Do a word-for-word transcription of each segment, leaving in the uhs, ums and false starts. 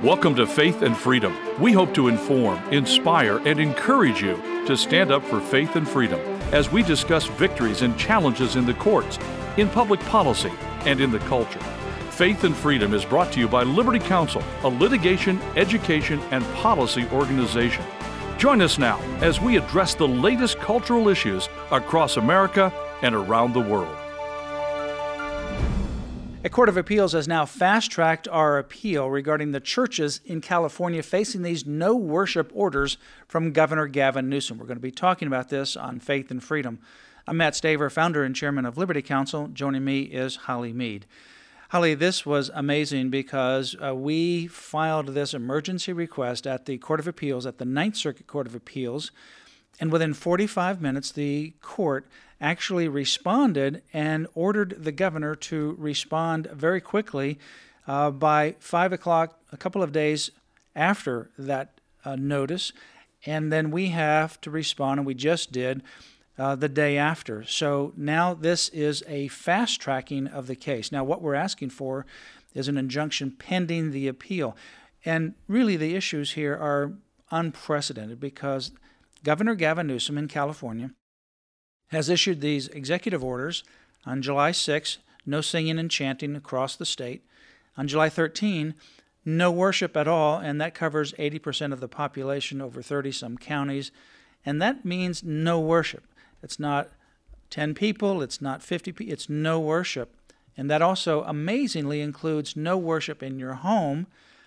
Welcome to Faith and Freedom. We hope to inform, inspire, and encourage you to stand up for faith and freedom as we discuss victories and challenges in the courts, in public policy, and in the culture. Faith and Freedom is brought to you by Liberty Counsel, a litigation, education, and policy organization. Join us now as we address the latest cultural issues across America and around the world. A court of appeals has now fast-tracked our appeal regarding the churches in California facing these no worship orders from Governor Gavin Newsom. We're going to be talking about this on Faith and Freedom. I'm Matt Staver, founder and chairman of Liberty Counsel. Joining me is Holly Mead. Holly, this was amazing because uh, we filed this emergency request at the Court of Appeals, at the Ninth Circuit Court of Appeals, and within forty-five minutes, the court actually responded and ordered the governor to respond very quickly. Uh, by five o'clock, a couple of days after that uh, notice, and then we have to respond, and we just did, uh, the day after. So now this is a fast-tracking of the case. Now what we're asking for is an injunction pending the appeal. And really the issues here are unprecedented because Governor Gavin Newsom in California has issued these executive orders on July sixth, no singing and chanting across the state. On July thirteenth, no worship at all, and that covers eighty percent of the population, over thirty-some counties. And that means no worship. It's not ten people, it's not fifty people, it's no worship. And that also amazingly includes no worship in your home,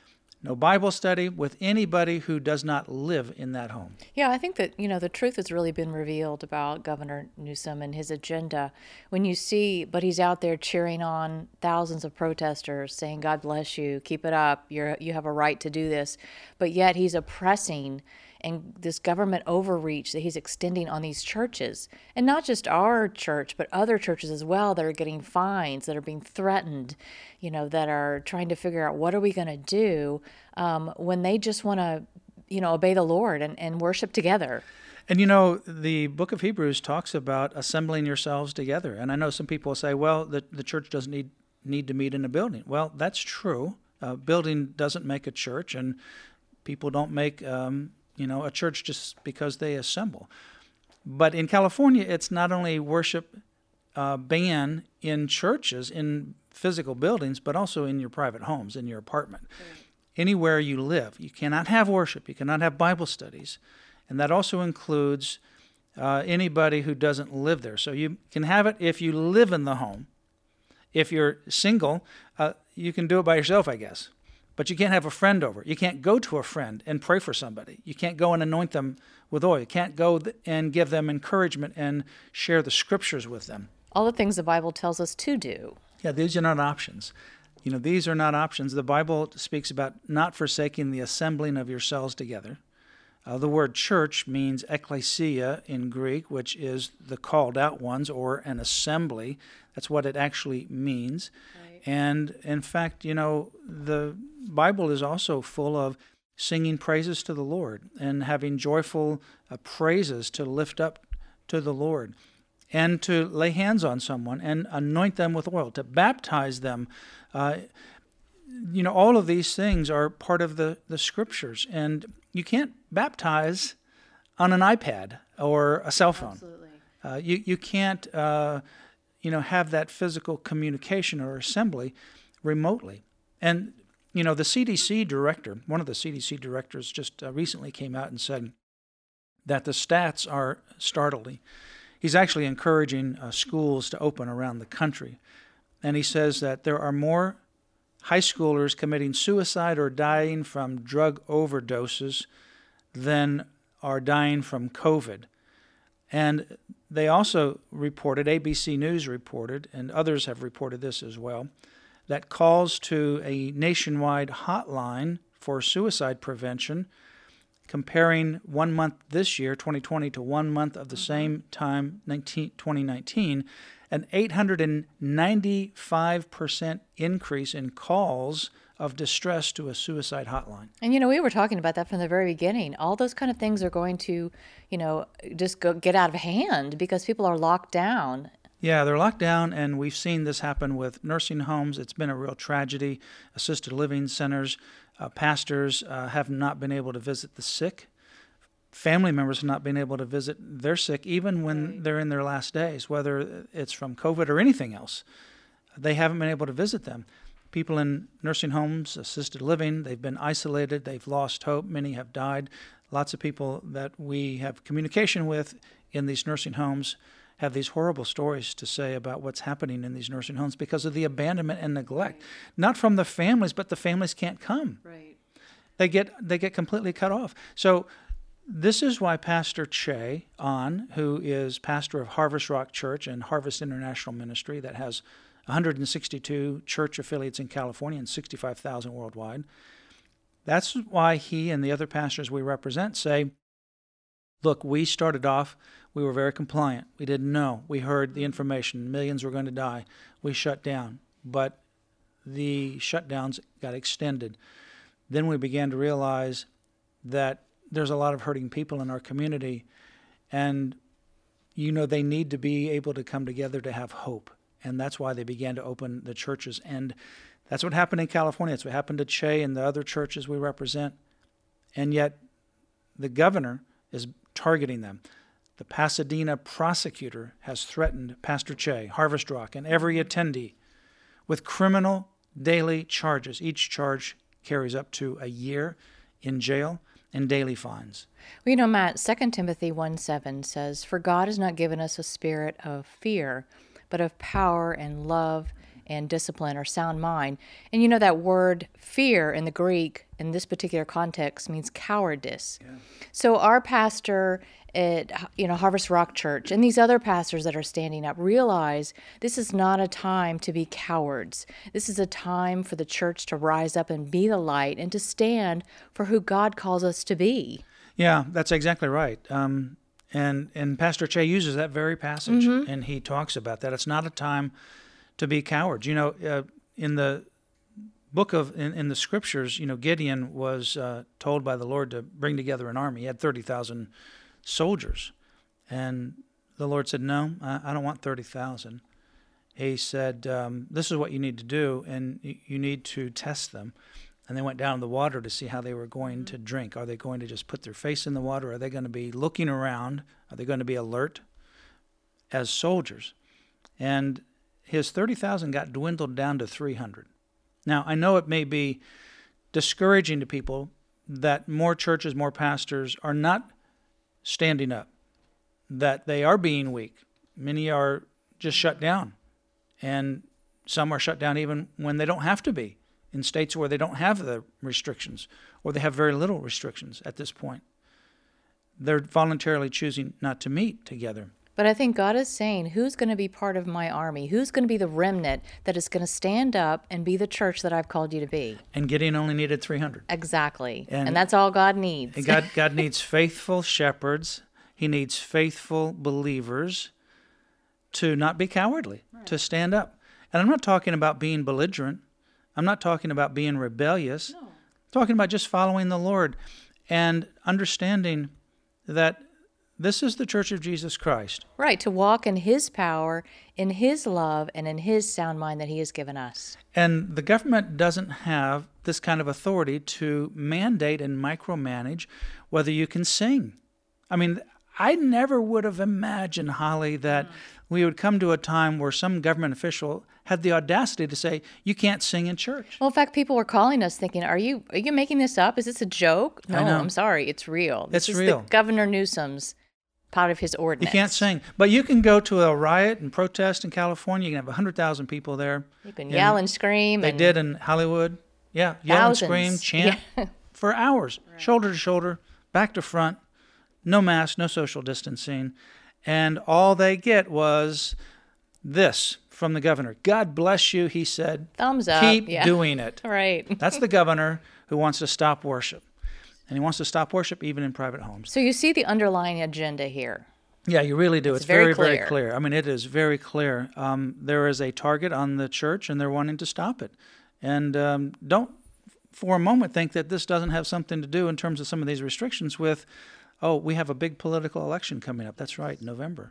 no Bible study with anybody who does not live in that home. Yeah, I think that, you know, the truth has really been revealed about Governor Newsom and his agenda. When you see, but he's out there cheering on thousands of protesters saying, God bless you, keep it up, you're, you have a right to do this. But yet he's oppressing and this government overreach that he's extending on these churches. And not just our church, but other churches as well that are getting fines, that are being threatened, you know, that are trying to figure out what are we going to do um, when they just want to, you know, obey the Lord and, and worship together. And, you know, the book of Hebrews talks about assembling yourselves together. And I know some people say, well, the, the church doesn't need, need to meet in a building. Well, that's true. A building doesn't make a church, and people don't make um, you know, a church just because they assemble. But in California, it's not only worship uh, ban in churches, in physical buildings, but also in your private homes, in your apartment. Mm. Anywhere you live, you cannot have worship, you cannot have Bible studies. And that also includes uh, anybody who doesn't live there. So you can have it if you live in the home. If you're single, uh, you can do it by yourself, I guess. But you can't have a friend over. You can't go to a friend and pray for somebody. You can't go and anoint them with oil. You can't go and give them encouragement and share the scriptures with them. All the things the Bible tells us to do. Yeah, these are not options. You know, these are not options. The Bible speaks about not forsaking the assembling of yourselves together. Uh, the word church means ekklesia in Greek, which is the called out ones or an assembly. That's what it actually means. Right. And in fact, you know, the Bible is also full of singing praises to the Lord and having joyful uh, praises to lift up to the Lord and to lay hands on someone and anoint them with oil, to baptize them. Uh, you know, all of these things are part of the, the scriptures, and you can't baptize on an iPad or a cell phone. Absolutely. Uh, you, you can't, uh, you know, have that physical communication or assembly remotely. And you know, the C D C director, one of the C D C directors just uh, recently came out and said that the stats are startling. He's actually encouraging uh, schools to open around the country. And he says that there are more high schoolers committing suicide or dying from drug overdoses than are dying from COVID. And they also reported, A B C News reported, and others have reported this as well, that calls to a nationwide hotline for suicide prevention, comparing one month this year, twenty twenty, to one month of the same time, twenty nineteen, an eight hundred ninety-five percent increase in calls of distress to a suicide hotline. And, you know, we were talking about that from the very beginning. All those kind of things are going to, you know, just go get out of hand because people are locked down. Yeah, they're locked down, and we've seen this happen with nursing homes. It's been a real tragedy. Assisted living centers, uh, pastors uh, have not been able to visit the sick. Family members have not been able to visit their sick, even when Right. they're in their last days, whether it's from COVID or anything else. They haven't been able to visit them. People in nursing homes, assisted living, they've been isolated, they've lost hope, many have died. Lots of people that we have communication with in these nursing homes have these horrible stories to say about what's happening in these nursing homes because of the abandonment and neglect. Right. Not from the families, but the families can't come. Right. They get they get completely cut off. So this is why Pastor Che Ahn, who is pastor of Harvest Rock Church and Harvest International Ministry that has one hundred sixty-two church affiliates in California and sixty-five thousand worldwide, that's why he and the other pastors we represent say, look, we started off, we were very compliant. We didn't know. We heard the information. Millions were going to die. We shut down. But the shutdowns got extended. Then we began to realize that there's a lot of hurting people in our community, and you know they need to be able to come together to have hope. And that's why they began to open the churches. And that's what happened in California. That's what happened to Che and the other churches we represent. And yet the governor is targeting them. The Pasadena prosecutor has threatened Pastor Che, Harvest Rock, and every attendee with criminal daily charges. Each charge carries up to a year in jail and daily fines. Well, you know, Matt, Second Timothy one seven says, "For God has not given us a spirit of fear, but of power and love and discipline or sound mind." And you know that word fear in the Greek in this particular context means cowardice. Yeah. So our pastor at you know Harvest Rock Church and these other pastors that are standing up realize this is not a time to be cowards. This is a time for the church to rise up and be the light and to stand for who God calls us to be. Yeah, that's exactly right. Um, and and Pastor Che uses that very passage, mm-hmm. and he talks about that. It's not a time to be cowards. You know, uh, in the book of, in, in the scriptures, you know, Gideon was uh, told by the Lord to bring together an army. He had thirty thousand soldiers. And the Lord said, no, I, I don't want thirty thousand. He said, um, this is what you need to do, and you, you need to test them. And they went down in the water to see how they were going mm-hmm. to drink. Are they going to just put their face in the water? Are they going to be looking around? Are they going to be alert as soldiers? And his thirty thousand got dwindled down to three hundred. Now, I know it may be discouraging to people that more churches, more pastors are not standing up, that they are being weak. Many are just shut down, and some are shut down even when they don't have to be, in states where they don't have the restrictions, or they have very little restrictions at this point. They're voluntarily choosing not to meet together. But I think God is saying, who's going to be part of my army? Who's going to be the remnant that is going to stand up and be the church that I've called you to be? And Gideon only needed three hundred. Exactly. And, And- that's all God needs. And God, God needs faithful shepherds. He needs faithful believers to not be cowardly, to stand up. And I'm not talking about being belligerent. I'm not talking about being rebellious. No. I'm talking about just following the Lord and understanding that this is the Church of Jesus Christ. Right, to walk in His power, in His love, and in His sound mind that He has given us. And the government doesn't have this kind of authority to mandate and micromanage whether you can sing. I mean, I never would have imagined, Holly, that mm. we would come to a time where some government official had the audacity to say, you can't sing in church. Well, in fact, people were calling us thinking, are you are you making this up? Is this a joke? No, I know. I'm sorry, it's real. This It's is real. the Governor Newsom's part of his You ordinance. can't sing. But you can go to a riot and protest in California. You can have one hundred thousand people there. You can yell and scream. They and did in Hollywood. Yeah, yell thousands. and scream, chant Yeah. for hours, right. Shoulder to shoulder, back to front, no mask, no social distancing. And all they get was this from the governor. God bless you, he said. Thumbs up. Keep yeah. doing it. Right. That's the governor who wants to stop worship. And he wants to stop worship even in private homes. So you see the underlying agenda here. Yeah, you really do. It's, It's very very, very clear. clear. I mean, it is very clear. Um, there is a target on the church, and they're wanting to stop it. And um, don't for a moment think that this doesn't have something to do in terms of some of these restrictions with, oh, we have a big political election coming up. That's right, November.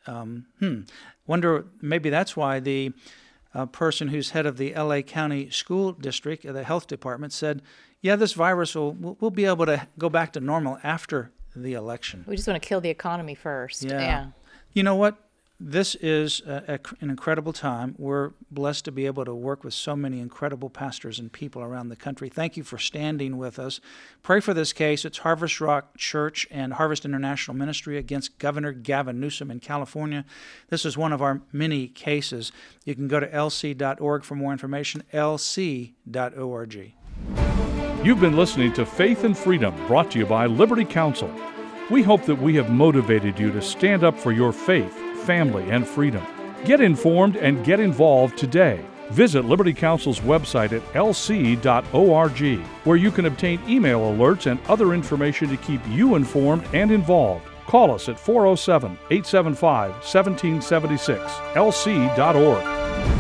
Um, hmm. Wonder, maybe that's why the uh, person who's head of the L A County School District, uh, the health department, said, yeah, this virus will, we'll, we'll be able to go back to normal after the election. We just want to kill the economy first. Yeah. yeah. You know what? This is a, a, an incredible time. We're blessed to be able to work with so many incredible pastors and people around the country. Thank you for standing with us. Pray for this case. It's Harvest Rock Church and Harvest International Ministry against Governor Gavin Newsom in California. This is one of our many cases. You can go to L C dot org for more information, L C dot org. You've been listening to Faith and Freedom, brought to you by Liberty Counsel. We hope that we have motivated you to stand up for your faith, family, and freedom. Get informed and get involved today. Visit Liberty Counsel's website at L C dot org, where you can obtain email alerts and other information to keep you informed and involved. Call us at four oh seven, eight seven five, one seven seven six, L C dot org.